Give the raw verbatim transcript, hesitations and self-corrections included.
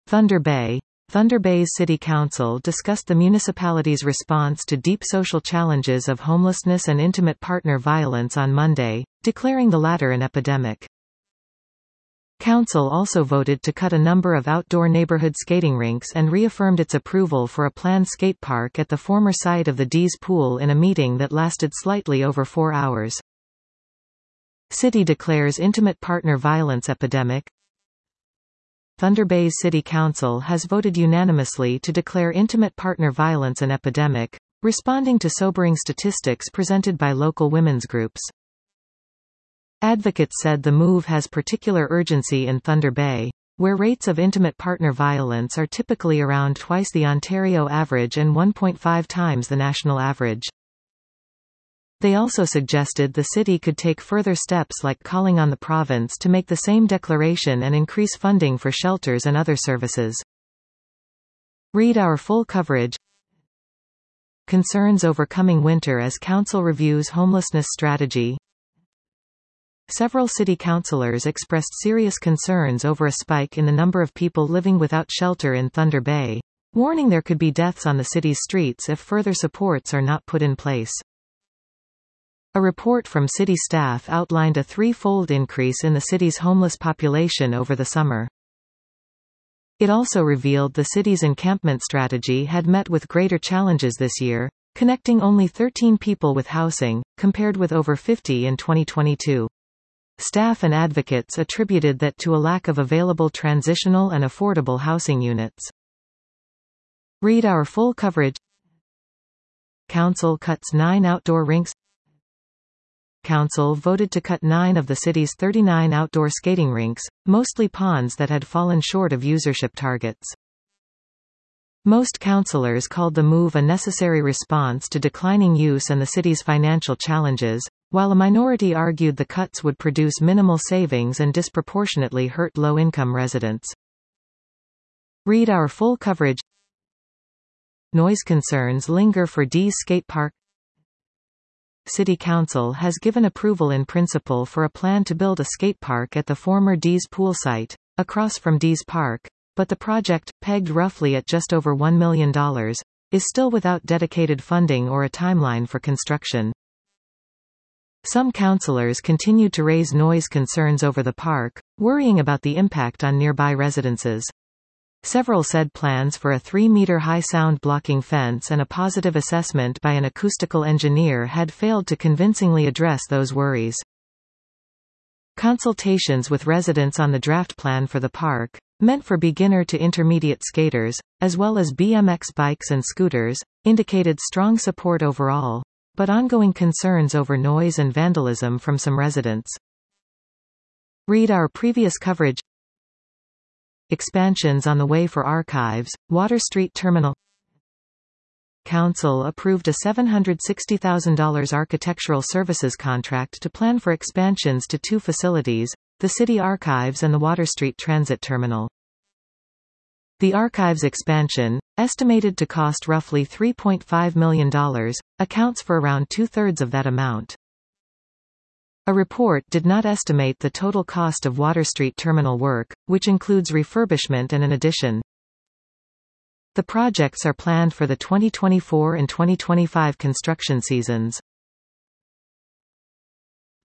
Thunder Bay. Thunder Bay's City Council discussed the municipality's response to deep social challenges of homelessness and intimate partner violence on Monday, declaring the latter an epidemic. Council also voted to cut a number of outdoor neighborhood skating rinks and reaffirmed its approval for a planned skate park at the former site of the Dees Pool in a meeting that lasted slightly over four hours. City declares intimate partner violence epidemic. Thunder Bay's City Council has voted unanimously to declare intimate partner violence an epidemic, responding to sobering statistics presented by local women's groups. Advocates said the move has particular urgency in Thunder Bay, where rates of intimate partner violence are typically around twice the Ontario average and one point five times the national average. They also suggested the city could take further steps like calling on the province to make the same declaration and increase funding for shelters and other services. Read our full coverage. Concerns over coming winter as council reviews homelessness strategy. Several city councillors expressed serious concerns over a spike in the number of people living without shelter in Thunder Bay, warning there could be deaths on the city's streets if further supports are not put in place. A report from city staff outlined a three-fold increase in the city's homeless population over the summer. It also revealed the city's encampment strategy had met with greater challenges this year, connecting only thirteen people with housing, compared with over fifty in twenty twenty-two. Staff and advocates attributed that to a lack of available transitional and affordable housing units. Read our full coverage. Council cuts nine outdoor rinks. Council voted to cut nine of the city's thirty-nine outdoor skating rinks, mostly ponds that had fallen short of usership targets. Most councillors called the move a necessary response to declining use and the city's financial challenges, while a minority argued the cuts would produce minimal savings and disproportionately hurt low-income residents. Read our full coverage. Noise concerns linger for Dees Skate Park. City Council has given approval in principle for a plan to build a skate park at the former Dees Pool site, across from Dees Park, but the project, pegged roughly at just over one million dollars, is still without dedicated funding or a timeline for construction. Some councillors continued to raise noise concerns over the park, worrying about the impact on nearby residences. Several said plans for a three-meter-high sound-blocking fence and a positive assessment by an acoustical engineer had failed to convincingly address those worries. Consultations with residents on the draft plan for the park, meant for beginner to intermediate skaters, as well as B M X bikes and scooters, indicated strong support overall, but ongoing concerns over noise and vandalism from some residents. Read our previous coverage. Expansions on the way for archives. Water Street Terminal. Council approved a seven hundred sixty thousand dollars architectural services contract to plan for expansions to two facilities, the City Archives and the Water Street Transit Terminal. The Archives expansion, estimated to cost roughly three point five million dollars, accounts for around two-thirds of that amount. A report did not estimate the total cost of Water Street Terminal work, which includes refurbishment and an addition. The projects are planned for the twenty twenty-four and twenty twenty-five construction seasons.